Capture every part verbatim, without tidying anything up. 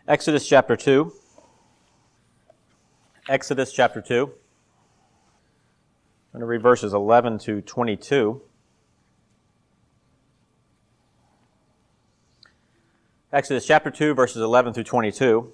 Exodus chapter two. Exodus chapter two. I'm going to read verses eleven to twenty-two. Exodus chapter two, verses eleven through twenty-two.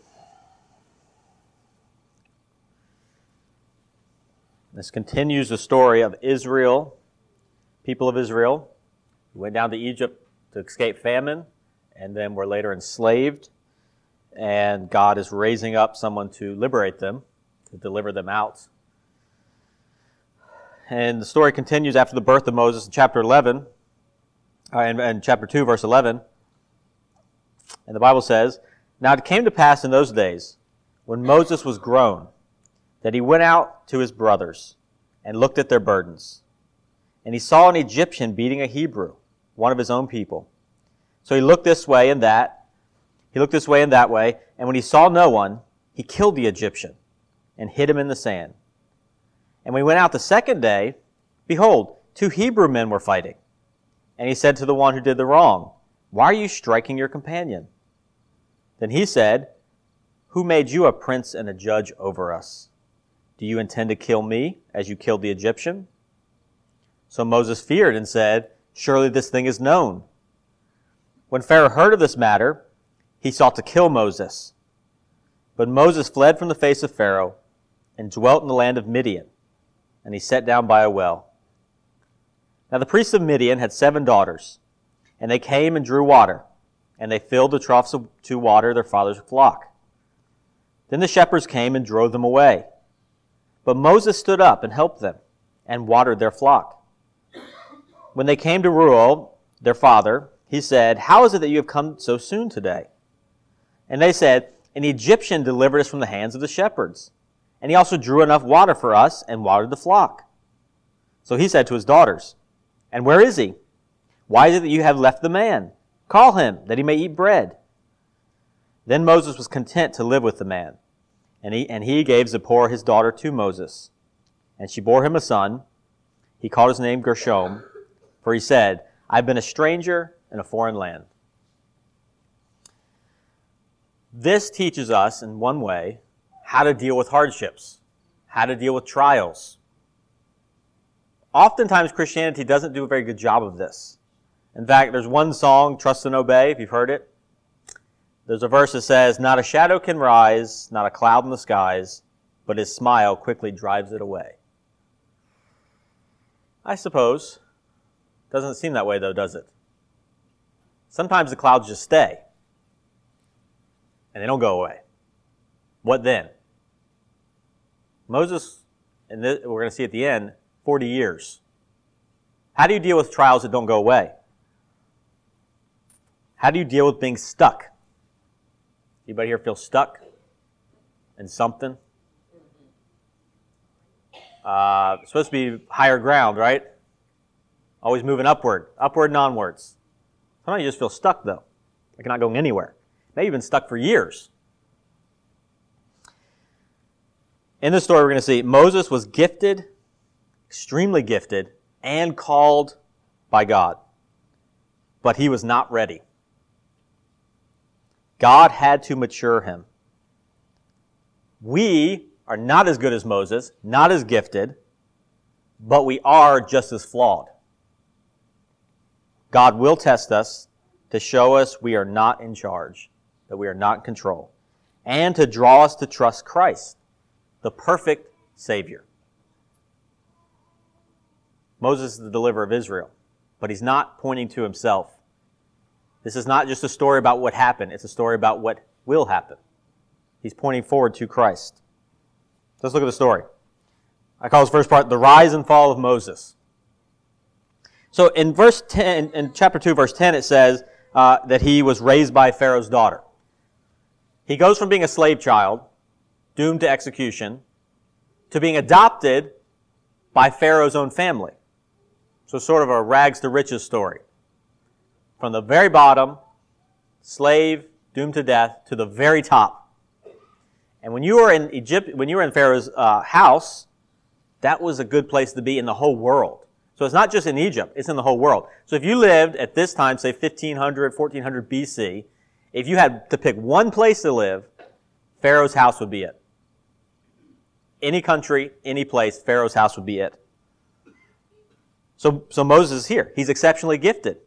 This continues the story of Israel, people of Israel, who went down to Egypt to escape famine, and then were later enslaved. And God is raising up someone to liberate them, to deliver them out. And the story continues after the birth of Moses in chapter eleven, uh, and, and chapter two, verse eleven. And the Bible says, "Now it came to pass in those days, when Moses was grown, that he went out to his brothers and looked at their burdens. And he saw an Egyptian beating a Hebrew, one of his own people. So he looked this way and that. He looked this way and that way, and when he saw no one, he killed the Egyptian and hid him in the sand. And when he went out the second day, behold, two Hebrew men were fighting. And he said to the one who did the wrong, 'Why are you striking your companion?' Then he said, 'Who made you a prince and a judge over us? Do you intend to kill me as you killed the Egyptian?' So Moses feared and said, 'Surely this thing is known.' When Pharaoh heard of this matter, he sought to kill Moses. But Moses fled from the face of Pharaoh and dwelt in the land of Midian, and he sat down by a well. Now the priests of Midian had seven daughters, and they came and drew water, and they filled the troughs to water their father's flock. Then the shepherds came and drove them away. But Moses stood up and helped them, and watered their flock. When they came to Reuel, their father, he said, 'How is it that you have come so soon today?' And they said, 'An Egyptian delivered us from the hands of the shepherds, and he also drew enough water for us and watered the flock.' So he said to his daughters, 'And where is he? Why is it that you have left the man? Call him, that he may eat bread.' Then Moses was content to live with the man, and he, and he gave Zipporah his daughter to Moses. And she bore him a son. He called his name Gershom, for he said, 'I have been a stranger in a foreign land.'" This teaches us, in one way, how to deal with hardships, how to deal with trials. Oftentimes, Christianity doesn't do a very good job of this. In fact, there's one song, "Trust and Obey," if you've heard it. There's a verse that says, "Not a shadow can rise, not a cloud in the skies, but his smile quickly drives it away." I suppose. Doesn't seem that way, though, does it? Sometimes the clouds just stay, and they don't go away. What then? Moses, and this, we're going to see at the end, forty years. How do you deal with trials that don't go away? How do you deal with being stuck? Anybody here feel stuck in something? Uh, it's supposed to be higher ground, right? Always moving upward, upward and onwards. Sometimes you just feel stuck, though, like you're not going anywhere. Maybe you've been stuck for years. In this story, we're going to see Moses was gifted, extremely gifted, and called by God. But he was not ready. God had to mature him. We are not as good as Moses, not as gifted, but we are just as flawed. God will test us to show us we are not in charge, that we are not in control, and to draw us to trust Christ, the perfect Savior. Moses is the deliverer of Israel, but he's not pointing to himself. This is not just a story about what happened, it's a story about what will happen. He's pointing forward to Christ. Let's look at the story. I call this first part, the rise and fall of Moses. So in verse ten, in chapter two, verse ten, it says uh, that he was raised by Pharaoh's daughter. He goes from being a slave child, doomed to execution, to being adopted by Pharaoh's own family. So sort of a rags to riches story. From the very bottom, slave, doomed to death, to the very top. And when you were in Egypt, when you were in Pharaoh's uh, house, that was a good place to be in the whole world. So it's not just in Egypt, it's in the whole world. So if you lived at this time, say fifteen hundred, fourteen hundred B C, If you had to pick one place to live, Pharaoh's house would be it. Any country, any place, Pharaoh's house would be it. So, so Moses is here. He's exceptionally gifted.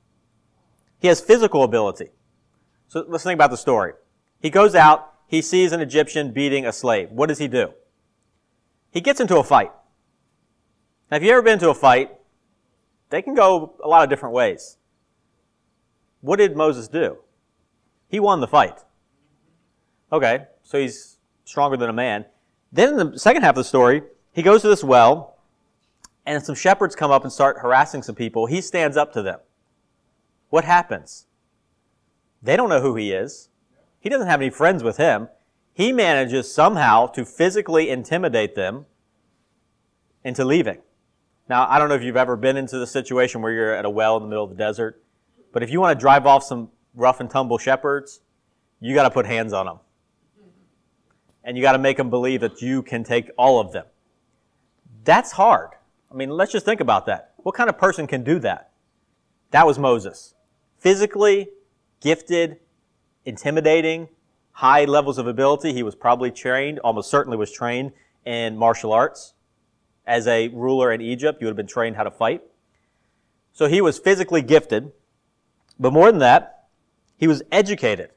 He has physical ability. So let's think about the story. He goes out, he sees an Egyptian beating a slave. What does he do? He gets into a fight. Now, if you've ever been to a fight, they can go a lot of different ways. What did Moses do? He won the fight. Okay, so he's stronger than a man. Then in the second half of the story, he goes to this well, and some shepherds come up and start harassing some people. He stands up to them. What happens? They don't know who he is. He doesn't have any friends with him. He manages somehow to physically intimidate them into leaving. Now, I don't know if you've ever been into the situation where you're at a well in the middle of the desert, but if you want to drive off some rough and tumble shepherds, you got to put hands on them. And you got to make them believe that you can take all of them. That's hard. I mean, let's just think about that. What kind of person can do that? That was Moses. Physically gifted, intimidating, high levels of ability. He was probably trained, almost certainly was trained in martial arts. As a ruler in Egypt, you would have been trained how to fight. So he was physically gifted. But more than that, he was educated.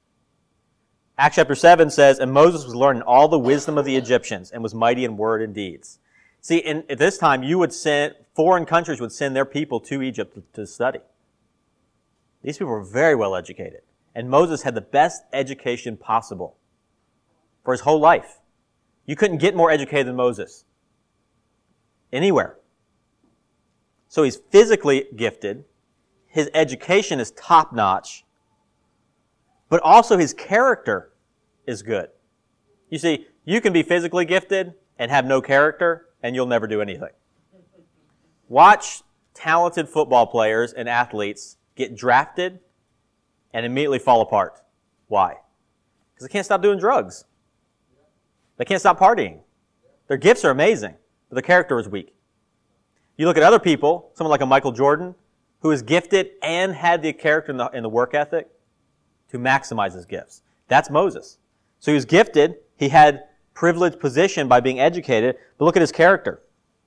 Acts chapter seven says, and Moses was learning all the wisdom of the Egyptians and was mighty in word and deeds. See, in, at this time, you would send, foreign countries would send their people to Egypt to, to study. These people were very well educated. And Moses had the best education possible for his whole life. You couldn't get more educated than Moses. Anywhere. So he's physically gifted. His education is top-notch. But also his character is good. You see, you can be physically gifted and have no character, and you'll never do anything. Watch talented football players and athletes get drafted and immediately fall apart. Why? Because they can't stop doing drugs. They can't stop partying. Their gifts are amazing, but their character is weak. You look at other people, someone like a Michael Jordan, who is gifted and had the character and the, and the work ethic to maximize his gifts. That's Moses. So he was gifted. He had privileged position by being educated, but look at his character.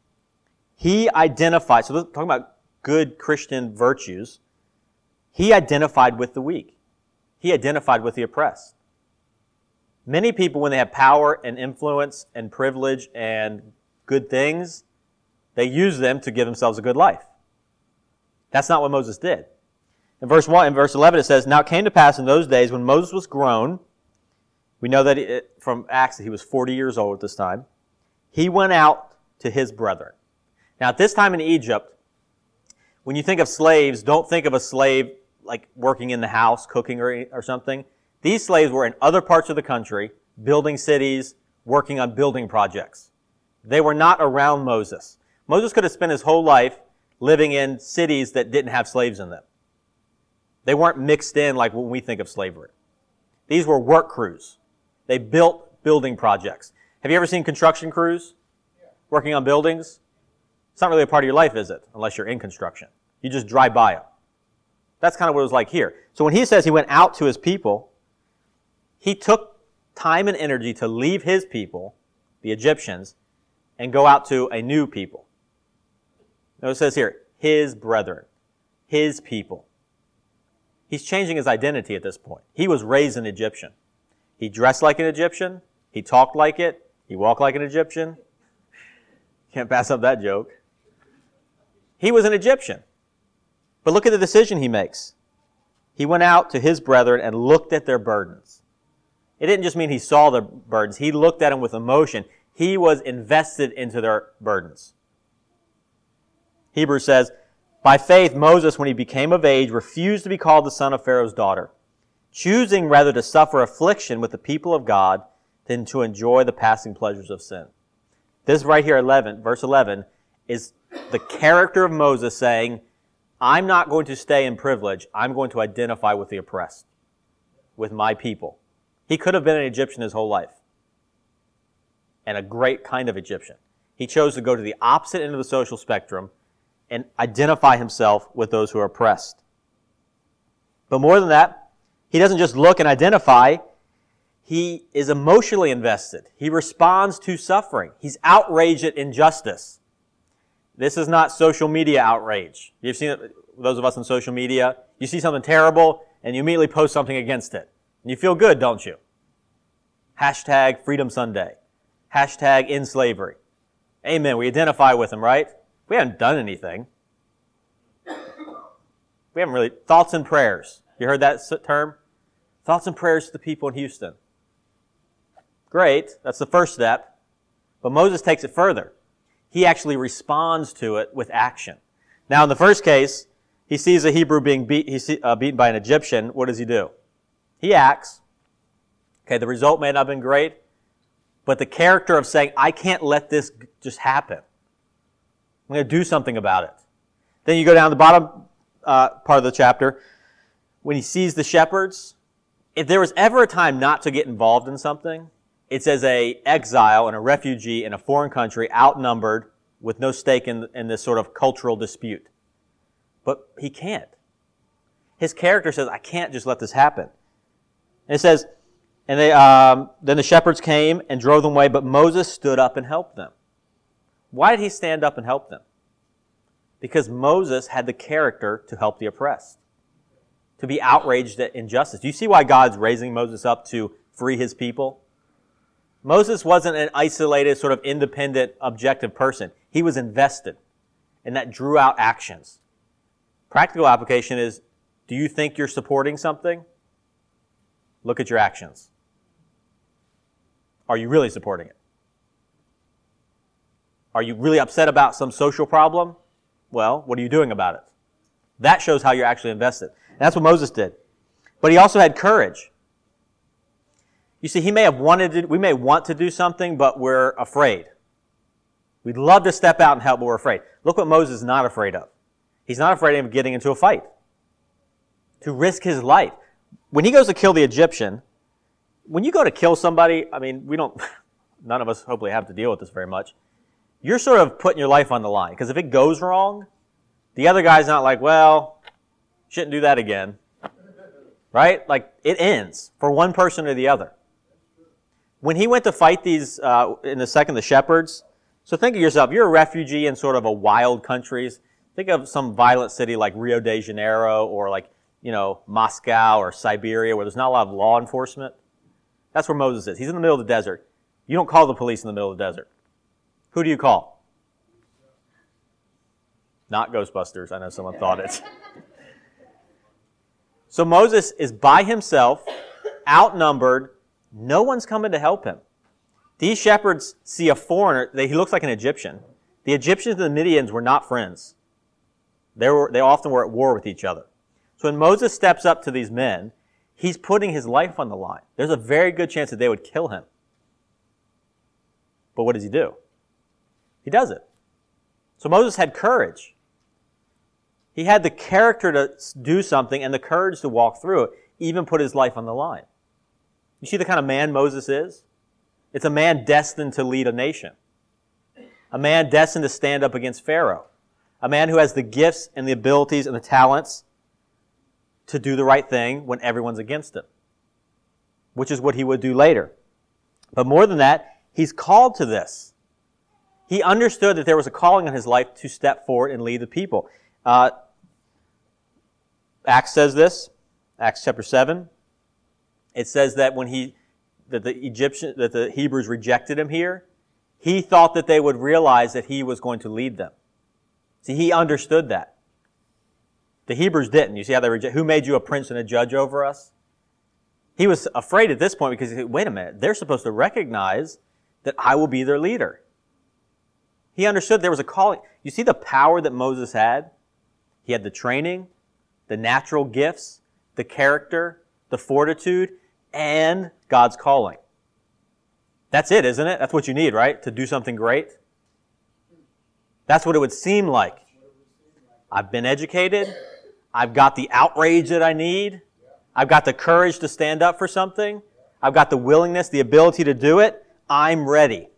He identified, so talking about good Christian virtues, he identified with the weak. He identified with the oppressed. Many people, when they have power and influence and privilege and good things, they use them to give themselves a good life. That's not what Moses did. In verse one, in verse eleven, it says, "Now it came to pass in those days when Moses was grown," we know that it, from Acts that he was forty years old at this time, "he went out to his brethren." Now at this time in Egypt, when you think of slaves, don't think of a slave like working in the house, cooking or, or something. These slaves were in other parts of the country, building cities, working on building projects. They were not around Moses. Moses could have spent his whole life living in cities that didn't have slaves in them. They weren't mixed in like when we think of slavery. These were work crews. They built building projects. Have you ever seen construction crews working on buildings? It's not really a part of your life, is it? Unless you're in construction. You just drive by them. That's kind of what it was like here. So when he says he went out to his people, he took time and energy to leave his people, the Egyptians, and go out to a new people. Now it says here, his brethren, his people. He's changing his identity at this point. He was raised an Egyptian. He dressed like an Egyptian. He talked like it. He walked like an Egyptian. Can't pass up that joke. He was an Egyptian. But look at the decision he makes. He went out to his brethren and looked at their burdens. It didn't just mean he saw their burdens. He looked at them with emotion. He was invested into their burdens. Hebrews says, "By faith, Moses, when he became of age, refused to be called the son of Pharaoh's daughter, choosing rather to suffer affliction with the people of God than to enjoy the passing pleasures of sin." This right here, eleven, verse eleven, is the character of Moses saying, I'm not going to stay in privilege. I'm going to identify with the oppressed, with my people. He could have been an Egyptian his whole life, and a great kind of Egyptian. He chose to go to the opposite end of the social spectrum and identify himself with those who are oppressed. But more than that, He doesn't just look and identify. He is emotionally invested. He responds to suffering. He's outraged at injustice. This is not social media outrage. You've seen it, those of us on social media. You see something terrible, and you immediately post something against it. And you feel good, don't you? Hashtag Freedom Sunday. Hashtag in slavery. Amen. We identify with him, right? We haven't done anything. We haven't really... Thoughts and prayers. You heard that term? Thoughts and prayers to the people in Houston. Great. That's the first step. But Moses takes it further. He actually responds to it with action. Now, in the first case, he sees a Hebrew being beat, he's, uh, beaten by an Egyptian. What does he do? He acts. Okay, the result may not have been great, but the character of saying, I can't let this just happen. I'm going to do something about it. Then you go down to the bottom uh, part of the chapter. When he sees the shepherds, if there was ever a time not to get involved in something, it's as a exile and a refugee in a foreign country, outnumbered, with no stake in, in this sort of cultural dispute. But he can't. His character says, I can't just let this happen. And it says, and they, um, then the shepherds came and drove them away, but Moses stood up and helped them. Why did he stand up and help them? Because Moses had the character to help the oppressed, to be outraged at injustice. Do you see why God's raising Moses up to free his people? Moses wasn't an isolated, sort of independent, objective person. He was invested, and that drew out actions. Practical application is, do you think you're supporting something? Look at your actions. Are you really supporting it? Are you really upset about some social problem? Well, what are you doing about it? That shows how you're actually invested. And that's what Moses did. But he also had courage. You see, he may have wanted to, we may want to do something, but we're afraid. We'd love to step out and help, but we're afraid. Look what Moses is not afraid of. He's not afraid of getting into a fight. To risk his life. When he goes to kill the Egyptian, when you go to kill somebody, I mean, we don't, none of us hopefully have to deal with this very much. You're sort of putting your life on the line. Because if it goes wrong, the other guy's not like, well, shouldn't do that again. Right? Like, it ends for one person or the other. When he went to fight these, uh, in a second, the shepherds, so think of yourself, you're a refugee in sort of a wild countries. Think of some violent city like Rio de Janeiro or like, you know, Moscow or Siberia where there's not a lot of law enforcement. That's where Moses is. He's in the middle of the desert. You don't call the police in the middle of the desert. Who do you call? Not Ghostbusters. I know someone thought it. So Moses is by himself, outnumbered. No one's coming to help him. These shepherds see a foreigner. They, he looks like an Egyptian. The Egyptians and the Midians were not friends. They were, they often were at war with each other. So when Moses steps up to these men, he's putting his life on the line. There's a very good chance that they would kill him. But what does he do? He does it. So Moses had courage. He had the character to do something and the courage to walk through it, even put his life on the line. You see the kind of man Moses is? It's a man destined to lead a nation. A man destined to stand up against Pharaoh. A man who has the gifts and the abilities and the talents to do the right thing when everyone's against him, which is what he would do later. But more than that, he's called to this. He understood that there was a calling on his life to step forward and lead the people. Uh, Acts says this, Acts chapter seven. It says that when he, that the Egyptian, that the Hebrews rejected him here, he thought that they would realize that he was going to lead them. See, he understood that. The Hebrews didn't. You see how they reject? Who made you a prince and a judge over us? He was afraid at this point because he said, wait a minute, they're supposed to recognize that I will be their leader. He understood there was a calling. You see the power that Moses had? He had the training, the natural gifts, the character, the fortitude, and God's calling. That's it, isn't it? That's what you need, right? To do something great. That's what it would seem like. I've been educated. I've got the outrage that I need. I've got the courage to stand up for something. I've got the willingness, the ability to do it. I'm ready.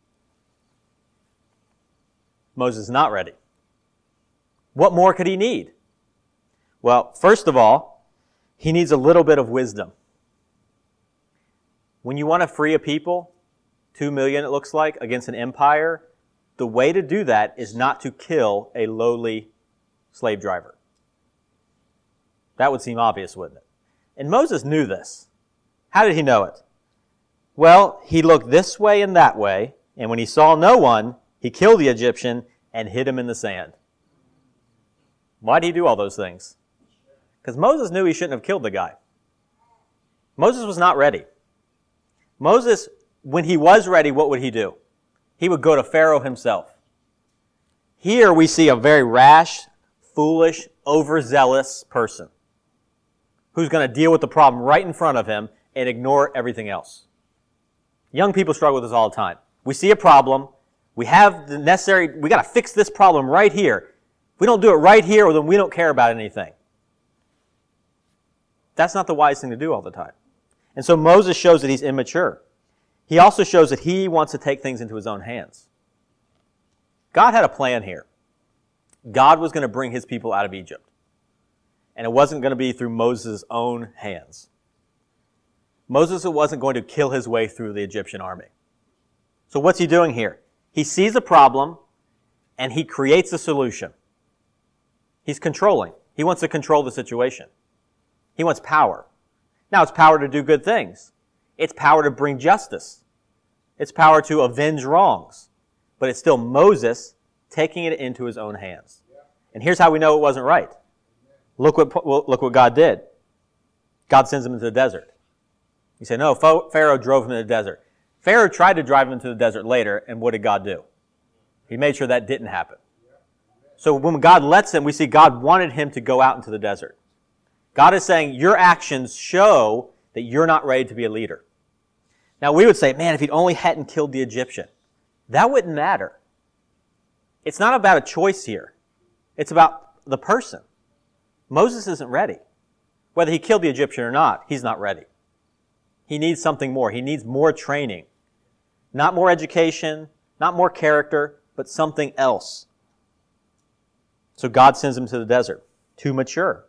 Moses is not ready. What more could he need? Well, first of all, He needs a little bit of wisdom. When you want to free a people, two million it looks like, against an empire, the way to do that is not to kill a lowly slave driver. That would seem obvious, wouldn't it? And Moses knew this. How did he know it? Well, he looked this way and that way, and when he saw no one, he killed the Egyptian and hid him in the sand. Why did he do all those things? Because Moses knew he shouldn't have killed the guy. Moses was not ready. Moses, when he was ready, what would he do? He would go to Pharaoh himself. Here we see a very rash, foolish, overzealous person who's going to deal with the problem right in front of him and ignore everything else. Young people struggle with this all the time. We see a problem. We have the necessary, we got to fix this problem right here. If we don't do it right here, well, then we don't care about anything. That's not the wise thing to do all the time. And so Moses shows that he's immature. He also shows that he wants to take things into his own hands. God had a plan here. God was going to bring his people out of Egypt. And it wasn't going to be through Moses' own hands. Moses wasn't going to kill his way through the Egyptian army. So what's he doing here? He sees a problem and he creates a solution. He's controlling. He wants to control the situation. He wants power. Now, it's power to do good things. It's power to bring justice. It's power to avenge wrongs. But it's still Moses taking it into his own hands. And here's how we know it wasn't right. Look what, look what God did. God sends him into the desert. You say, no, Pharaoh drove him into the desert. Pharaoh tried to drive him into the desert later, and what did God do? He made sure that didn't happen. So when God lets him, we see God wanted him to go out into the desert. God is saying, your actions show that you're not ready to be a leader. Now, we would say, man, if he'd only hadn't killed the Egyptian, that wouldn't matter. It's not about a choice here. It's about the person. Moses isn't ready. Whether he killed the Egyptian or not, he's not ready. He needs something more. He needs more training. Not more education, not more character, but something else. So God sends him to the desert, too mature.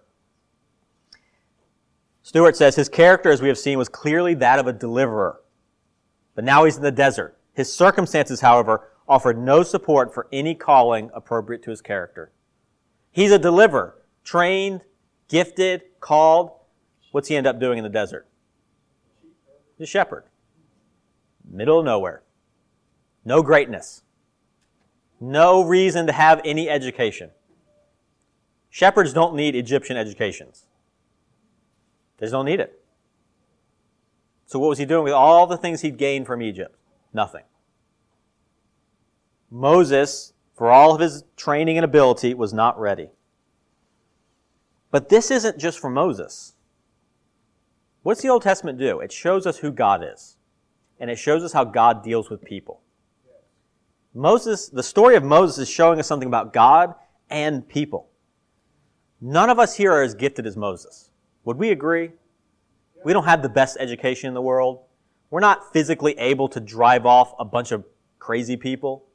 Stewart says, his character, as we have seen, was clearly that of a deliverer. But now he's in the desert. His circumstances, however, offered no support for any calling appropriate to his character. He's a deliverer, trained, gifted, called. What's he end up doing in the desert? He's a shepherd. Middle of nowhere. No greatness. No reason to have any education. Shepherds don't need Egyptian educations. They just don't need it. So what was he doing with all the things he'd gained from Egypt? Nothing. Moses, for all of his training and ability, was not ready. But this isn't just for Moses. What's the Old Testament do? It shows us who God is. And it shows us how God deals with people. Moses, the story of Moses is showing us something about God and people. None of us here are as gifted as Moses. Would we agree? We don't have the best education in the world. We're not physically able to drive off a bunch of crazy people.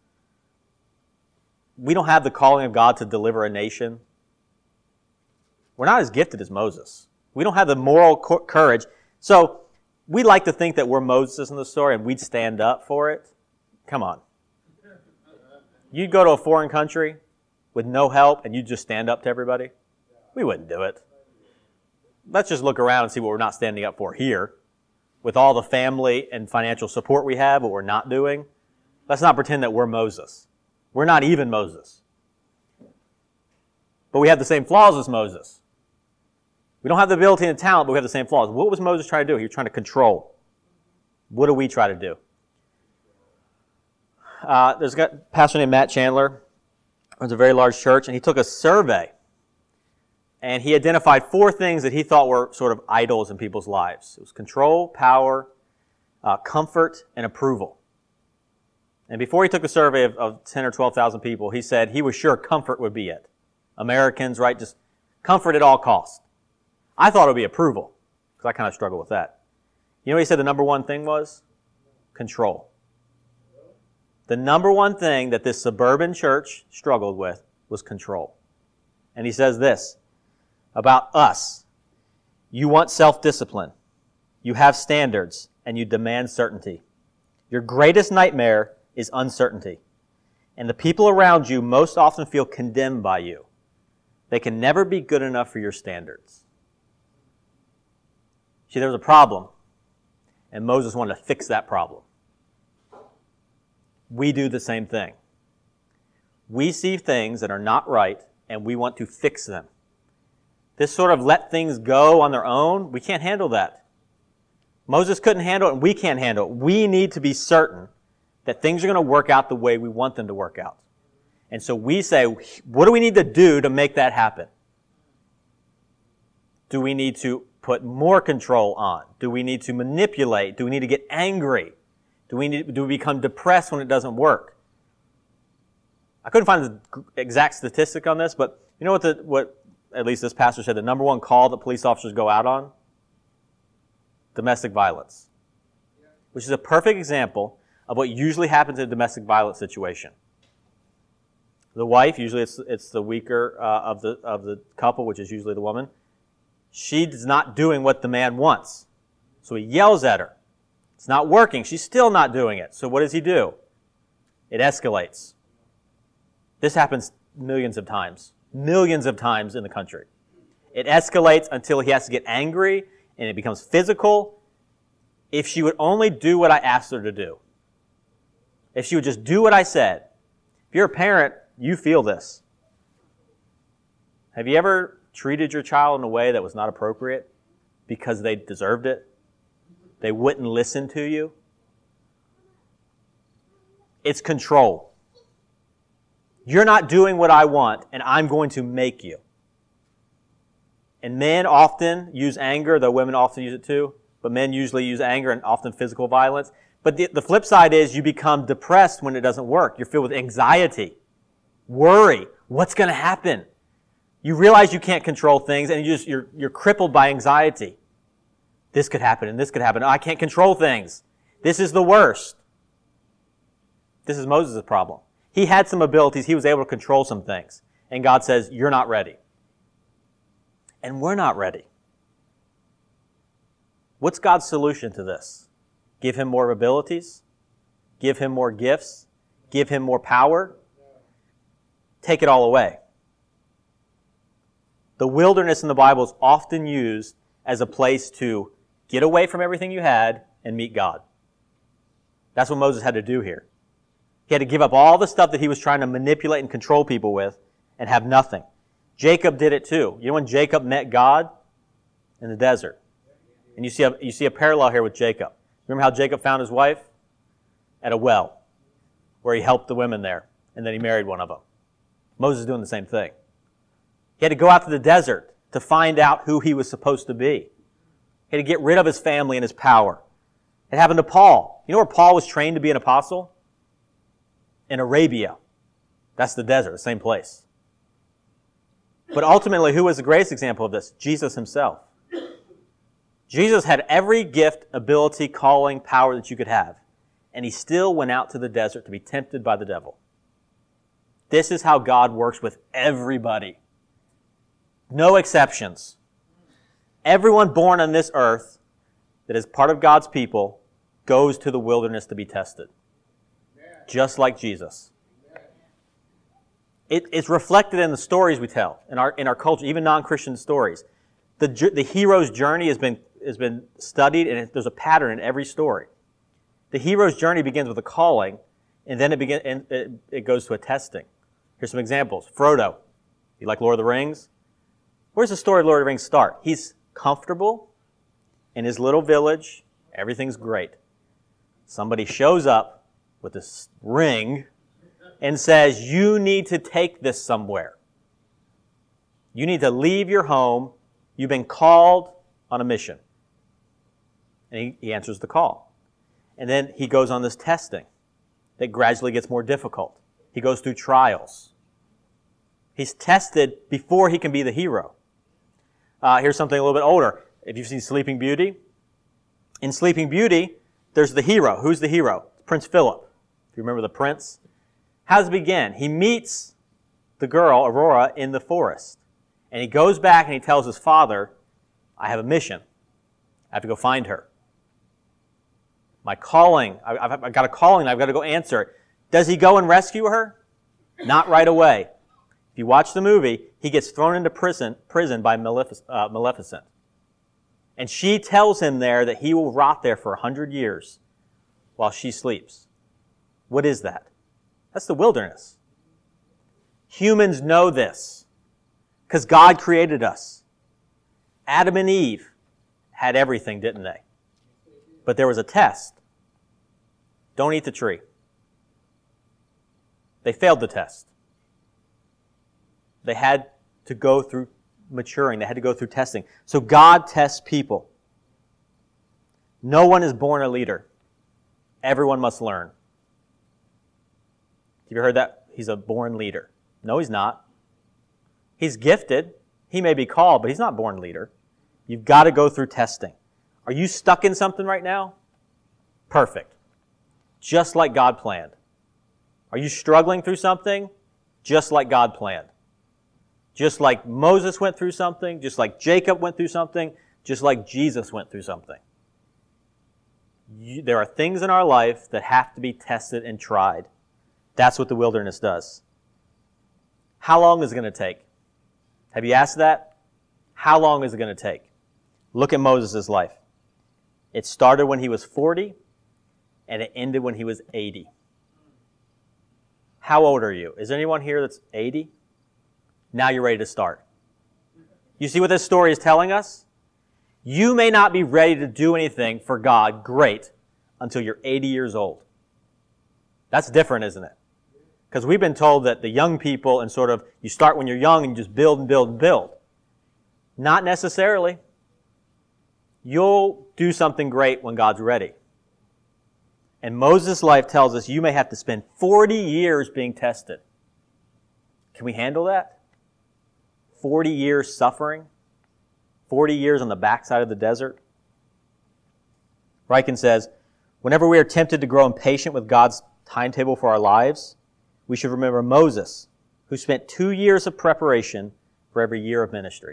We don't have the calling of God to deliver a nation. We're not as gifted as Moses. We don't have the moral courage. So we like to think that we're Moses in the story and we'd stand up for it. Come on. You'd go to a foreign country with no help and you'd just stand up to everybody? We wouldn't do it. Let's just look around and see what we're not standing up for here. With all the family and financial support we have, what we're not doing. Let's not pretend that we're Moses. We're not even Moses. But we have the same flaws as Moses. We don't have the ability and the talent, but we have the same flaws. What was Moses trying to do? He was trying to control. What do we try to do? Uh, there's a pastor named Matt Chandler. It was a very large church, and he took a survey. And he identified four things that he thought were sort of idols in people's lives. It was control, power, uh, comfort, and approval. And before he took a survey of, of ten or twelve thousand people, he said he was sure comfort would be it. Americans, right? Just comfort at all costs. I thought it would be approval, because I kind of struggle with that. You know what he said the number one thing was? Control. The number one thing that this suburban church struggled with was control. And he says this about us. You want self-discipline. You have standards, and you demand certainty. Your greatest nightmare is uncertainty. And the people around you most often feel condemned by you. They can never be good enough for your standards. See, there was a problem, and Moses wanted to fix that problem. We do the same thing. We see things that are not right, and we want to fix them. This sort of let things go on their own, we can't handle that. Moses couldn't handle it, and we can't handle it. We need to be certain that things are going to work out the way we want them to work out. And so we say, what do we need to do to make that happen? Do we need to put more control on? Do we need to manipulate? Do we need to get angry? Do we need, do we become depressed when it doesn't work? I couldn't find the exact statistic on this, but you know what the, what at least this pastor said, the number one call that police officers go out on? Domestic violence. Which is a perfect example of what usually happens in a domestic violence situation. The wife, usually it's, it's the weaker uh, of the of the couple, which is usually the woman. She's not doing what the man wants. So he yells at her. It's not working. She's still not doing it. So what does he do? It escalates. This happens millions of times. Millions of times in the country. It escalates until he has to get angry and it becomes physical. If she would only do what I asked her to do. If she would just do what I said. If you're a parent, you feel this. Have you ever treated your child in a way that was not appropriate because they deserved it? They wouldn't listen to you? It's control. You're not doing what I want, and I'm going to make you. And men often use anger, though women often use it too, but men usually use anger and often physical violence. But the, the flip side is you become depressed when it doesn't work. You're filled with anxiety, worry. What's going to happen? You realize you can't control things, and you just, you're, you're crippled by anxiety. This could happen, and this could happen. I can't control things. This is the worst. This is Moses' problem. He had some abilities. He was able to control some things. And God says, you're not ready. And we're not ready. What's God's solution to this? Give him more abilities? Give him more gifts? Give him more power? Take it all away. The wilderness in the Bible is often used as a place to get away from everything you had and meet God. That's what Moses had to do here. He had to give up all the stuff that he was trying to manipulate and control people with and have nothing. Jacob did it too. You know when Jacob met God? In the desert. And you see a, you see a parallel here with Jacob. Remember how Jacob found his wife? At a well, where he helped the women there, and then he married one of them. Moses is doing the same thing. He had to go out to the desert to find out who he was supposed to be. He had to get rid of his family and his power. It happened to Paul. You know where Paul was trained to be an apostle? In Arabia. That's the desert, the same place. But ultimately, who was the greatest example of this? Jesus himself. Jesus had every gift, ability, calling, power that you could have. And he still went out to the desert to be tempted by the devil. This is how God works with everybody. No exceptions. Everyone born on this earth that is part of God's people goes to the wilderness to be tested. Just like Jesus. It, it's reflected in the stories we tell, in our in our culture, even non-Christian stories. The, the hero's journey has been, has been studied, and it, there's a pattern in every story. The hero's journey begins with a calling, and then it, begin, and it, it goes to a testing. Here's some examples. Frodo. You like Lord of the Rings? Where's the story of Lord of the Rings start? He's comfortable in his little village. Everything's great. Somebody shows up with this ring and says, you need to take this somewhere. You need to leave your home. You've been called on a mission. And he, he answers the call. And then he goes on this testing that gradually gets more difficult. He goes through trials. He's tested before he can be the hero. Uh, here's something a little bit older. If you've seen Sleeping Beauty, in Sleeping Beauty, there's the hero. Who's the hero? Prince Philip. If you remember the prince. How does it begin? He meets the girl, Aurora, in the forest. And he goes back and he tells his father, I have a mission. I have to go find her. My calling, I've, I've got a calling, I've got to go answer it. Does he go and rescue her? Not right away. If you watch the movie, he gets thrown into prison, prison by Malefic- uh, Maleficent. And she tells him there that he will rot there for a hundred years while she sleeps. What is that? That's the wilderness. Humans know this because God created us. Adam and Eve had everything, didn't they? But there was a test. Don't eat the tree. They failed the test. They had to go through maturing. They had to go through testing. So God tests people. No one is born a leader. Everyone must learn. Have you heard that? He's a born leader. No, he's not. He's gifted. He may be called, but he's not born leader. You've got to go through testing. Are you stuck in something right now? Perfect. Just like God planned. Are you struggling through something? Just like God planned. Just like Moses went through something, just like Jacob went through something, just like Jesus went through something. You, there are things in our life that have to be tested and tried. That's what the wilderness does. How long is it going to take? Have you asked that? How long is it going to take? Look at Moses' life. It started when he was forty, and it ended when he was eighty. How old are you? Is there anyone here that's eighty? Now you're ready to start. You see what this story is telling us? You may not be ready to do anything for God great until you're eighty years old. That's different, isn't it? Because we've been told that the young people and sort of, you start when you're young and you just build and build and build. Not necessarily. You'll do something great when God's ready. And Moses' life tells us you may have to spend forty years being tested. Can we handle that? forty years suffering? forty years on the backside of the desert? Ryken says, whenever we are tempted to grow impatient with God's timetable for our lives, we should remember Moses, who spent two years of preparation for every year of ministry.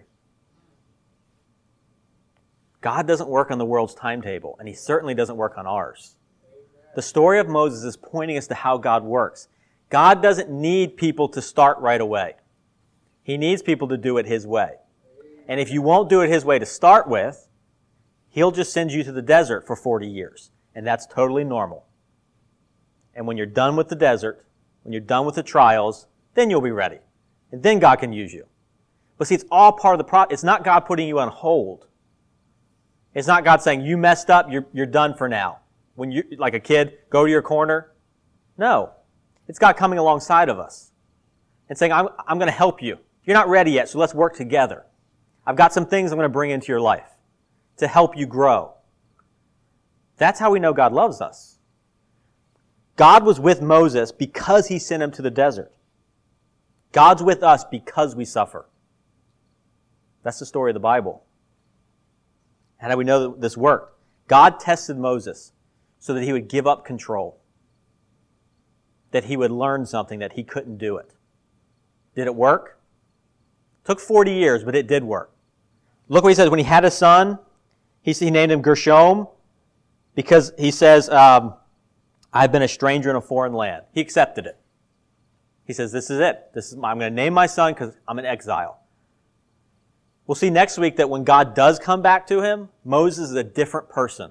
God doesn't work on the world's timetable, and He certainly doesn't work on ours. The story of Moses is pointing us to how God works. God doesn't need people to start right away. He needs people to do it His way. And if you won't do it His way to start with, He'll just send you to the desert for forty years. And that's totally normal. And when you're done with the desert, when you're done with the trials, then you'll be ready. And then God can use you. But see, it's all part of the process. It's not God putting you on hold. It's not God saying, you messed up, you're, you're done for now. When you, like a kid, go to your corner. No. It's God coming alongside of us and saying, I'm, I'm going to help you. You're not ready yet, so let's work together. I've got some things I'm going to bring into your life to help you grow. That's how we know God loves us. God was with Moses because He sent him to the desert. God's with us because we suffer. That's the story of the Bible. How do we know that this worked? God tested Moses so that he would give up control. That he would learn something, that he couldn't do it. Did it work? It took forty years, but it did work. Look what he says. When he had a son, he, he named him Gershom because he says, um, I've been a stranger in a foreign land. He accepted it. He says, this is it. This is, I'm going to name my son because I'm in exile. We'll see next week that when God does come back to him, Moses is a different person.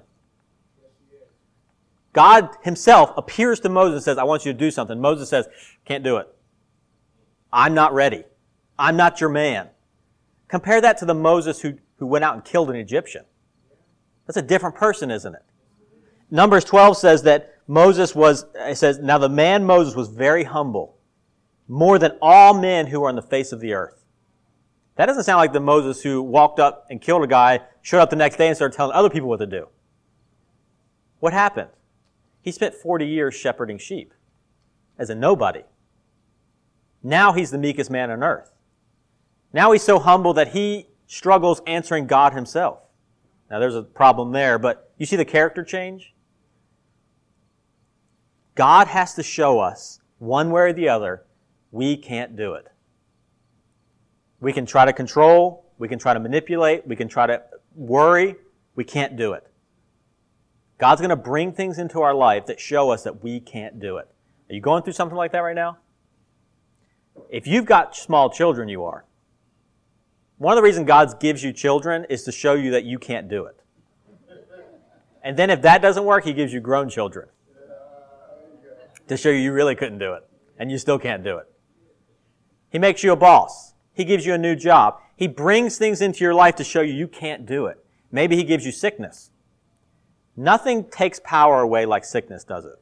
God Himself appears to Moses and says, I want you to do something. Moses says, can't do it. I'm not ready. I'm not your man. Compare that to the Moses who, who went out and killed an Egyptian. That's a different person, isn't it? Numbers twelve says that Moses was, it says, now the man Moses was very humble, more than all men who are on the face of the earth. That doesn't sound like the Moses who walked up and killed a guy, showed up the next day and started telling other people what to do. What happened? He spent forty years shepherding sheep as a nobody. Now he's the meekest man on earth. Now he's so humble that he struggles answering God Himself. Now there's a problem there, but you see the character change? God has to show us, one way or the other, we can't do it. We can try to control, we can try to manipulate, we can try to worry, we can't do it. God's going to bring things into our life that show us that we can't do it. Are you going through something like that right now? If you've got small children, you are. One of the reasons God gives you children is to show you that you can't do it. And then if that doesn't work, He gives you grown children to show you you really couldn't do it, and you still can't do it. He makes you a boss. He gives you a new job. He brings things into your life to show you you can't do it. Maybe He gives you sickness. Nothing takes power away like sickness does it.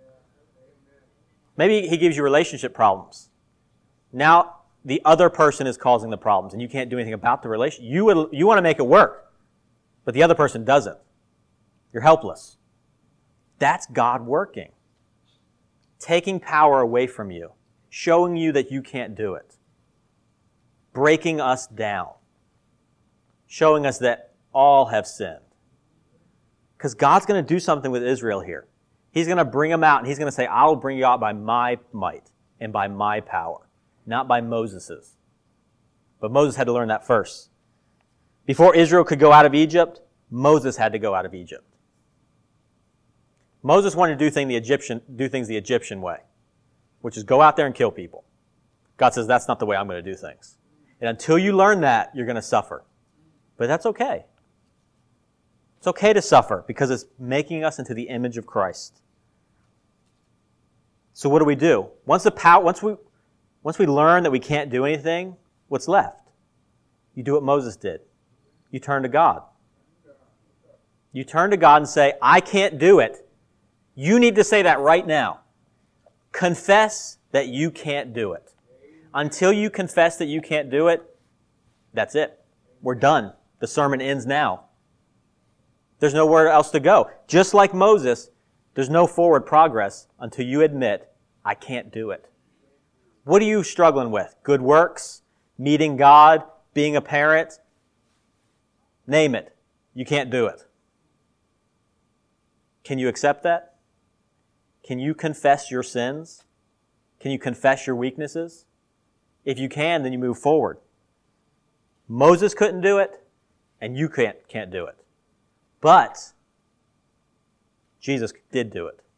Maybe He gives you relationship problems. Now the other person is causing the problems and you can't do anything about the relationship. You, would, you want to make it work, but the other person doesn't. You're helpless. That's God working. Taking power away from you. Showing you that you can't do it. Breaking us down. Showing us that all have sinned. Because God's going to do something with Israel here. He's going to bring them out and He's going to say, I will bring you out by my might and by my power. Not by Moses's. But Moses had to learn that first. Before Israel could go out of Egypt, Moses had to go out of Egypt. Moses wanted to do, thing the Egyptian, do things the Egyptian way, which is go out there and kill people. God says, that's not the way I'm going to do things. And until you learn that, you're going to suffer. But that's okay. It's okay to suffer because it's making us into the image of Christ. So what do we do? Once the power, once we, once we learn that we can't do anything, what's left? You do what Moses did. You turn to God. You turn to God and say, I can't do it. You need to say that right now. Confess that you can't do it. Until you confess that you can't do it, that's it. We're done. The sermon ends now. There's nowhere else to go. Just like Moses, there's no forward progress until you admit, I can't do it. What are you struggling with? Good works? Meeting God? Being a parent? Name it. You can't do it. Can you accept that? Can you confess your sins? Can you confess your weaknesses? If you can, then you move forward. Moses couldn't do it, and you can't, can't do it. But Jesus did do it.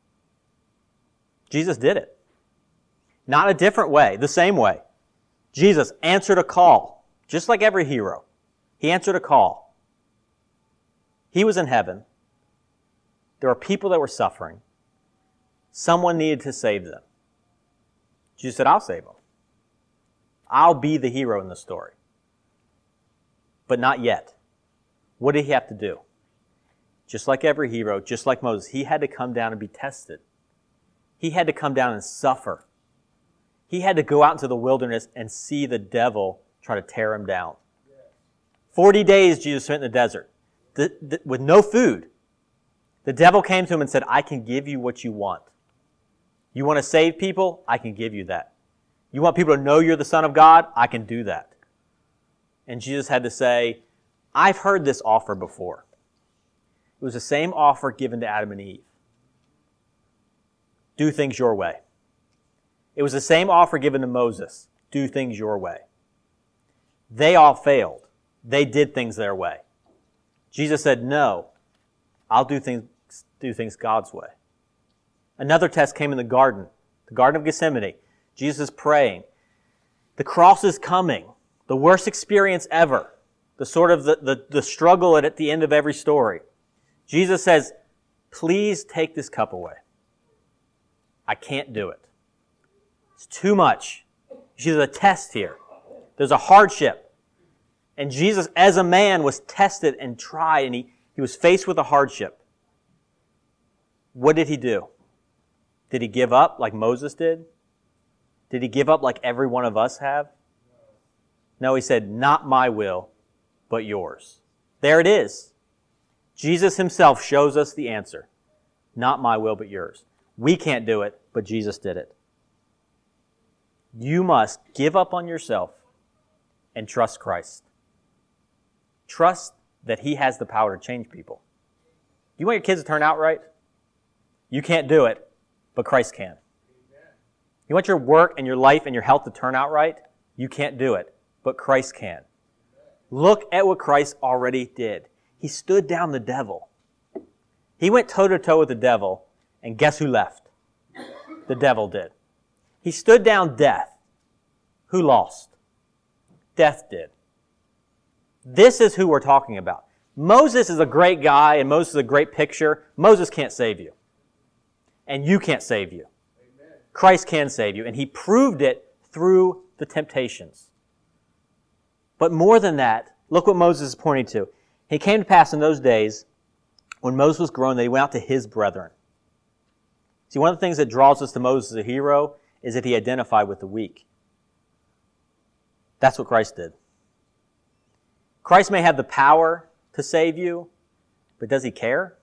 Jesus did it. Not a different way, the same way. Jesus answered a call, just like every hero. He answered a call. He was in heaven. There were people that were suffering. Someone needed to save them. Jesus said, I'll save them. I'll be the hero in the story. But not yet. What did he have to do? Just like every hero, just like Moses, he had to come down and be tested. He had to come down and suffer. He had to go out into the wilderness and see the devil try to tear him down. Forty days Jesus spent in the desert the, the, with no food. The devil came to him and said, I can give you what you want. You want to save people? I can give you that. You want people to know you're the Son of God? I can do that. And Jesus had to say, I've heard this offer before. It was the same offer given to Adam and Eve. Do things your way. It was the same offer given to Moses. Do things your way. They all failed. They did things their way. Jesus said, no, I'll do things, do things God's way. Another test came in the garden, the Garden of Gethsemane. Jesus is praying. The cross is coming. The worst experience ever. The sort of the, the, the struggle at, at the end of every story. Jesus says, please take this cup away. I can't do it. It's too much. See, there's a test here. There's a hardship. And Jesus, as a man, was tested and tried, and he, he was faced with a hardship. What did he do? Did he give up like Moses did? Did he give up like every one of us have? No, he said, not my will, but yours. There it is. Jesus himself shows us the answer. Not my will, but yours. We can't do it, but Jesus did it. You must give up on yourself and trust Christ. Trust that he has the power to change people. You want your kids to turn out right? You can't do it, but Christ can. You want your work and your life and your health to turn out right? You can't do it, but Christ can. Look at what Christ already did. He stood down the devil. He went toe-to-toe with the devil, and guess who left? The devil did. He stood down death. Who lost? Death did. This is who we're talking about. Moses is a great guy, and Moses is a great picture. Moses can't save you. And you can't save you. Amen. Christ can save you, and he proved it through the temptations. But more than that, look what Moses is pointing to. It came to pass in those days, when Moses was grown, that he went out to his brethren. See, one of the things that draws us to Moses as a hero is that he identified with the weak. That's what Christ did. Christ may have the power to save you, but does he care?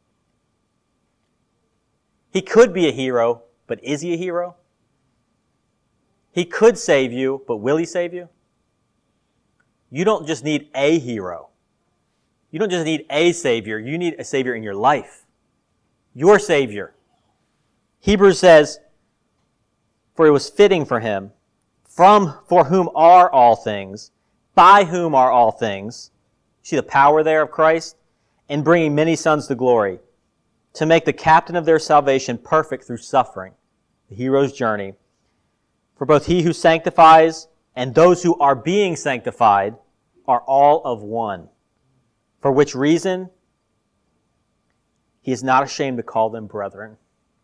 He could be a hero, but is he a hero? He could save you, but will he save you? You don't just need a hero. You don't just need a Savior. You need a Savior in your life. Your Savior. Hebrews says, for it was fitting for him, from for whom are all things, by whom are all things. See the power there of Christ? In bringing many sons to glory, to make the captain of their salvation perfect through suffering, the hero's journey. For both he who sanctifies and those who are being sanctified are all of one. For which reason, he is not ashamed to call them brethren.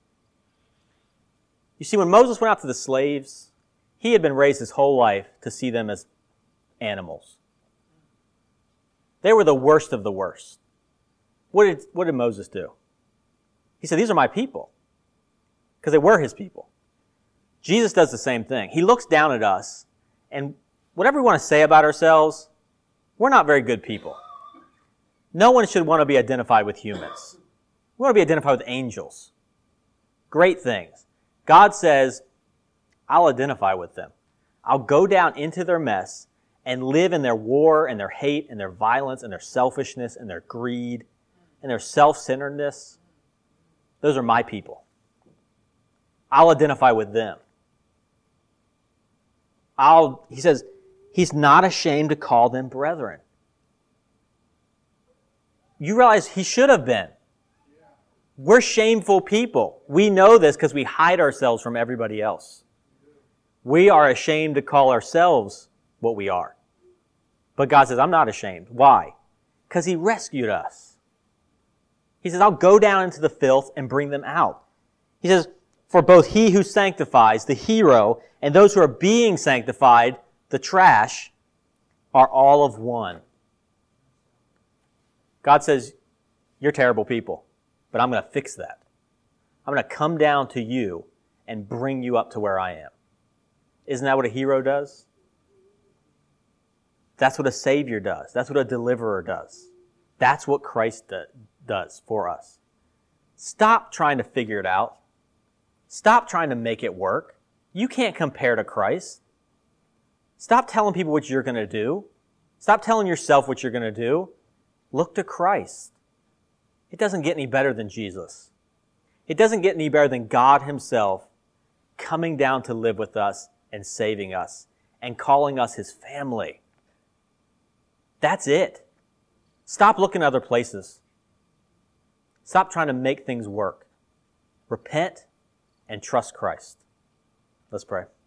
You see, when Moses went out to the slaves, he had been raised his whole life to see them as animals. They were the worst of the worst. What did, what did Moses do? He said, these are my people. Because they were his people. Jesus does the same thing. He looks down at us, and whatever we want to say about ourselves, we're not very good people. No one should want to be identified with humans. We want to be identified with angels. Great things. God says, I'll identify with them. I'll go down into their mess and live in their war and their hate and their violence and their selfishness and their greed and their self-centeredness. Those are my people. I'll identify with them. I'll, he says, he's not ashamed to call them brethren. You realize he should have been. We're shameful people. We know this because we hide ourselves from everybody else. We are ashamed to call ourselves what we are. But God says, I'm not ashamed. Why? Because he rescued us. He says, I'll go down into the filth and bring them out. He says, for both he who sanctifies, the hero, and those who are being sanctified, the trash, are all of one. God says, you're terrible people, but I'm going to fix that. I'm going to come down to you and bring you up to where I am. Isn't that what a hero does? That's what a Savior does. That's what a deliverer does. That's what Christ do, does for us. Stop trying to figure it out. Stop trying to make it work. You can't compare to Christ. Stop telling people what you're going to do. Stop telling yourself what you're going to do. Look to Christ. It doesn't get any better than Jesus. It doesn't get any better than God himself coming down to live with us and saving us and calling us his family. That's it. Stop looking other places. Stop trying to make things work. Repent and trust Christ. Let's pray.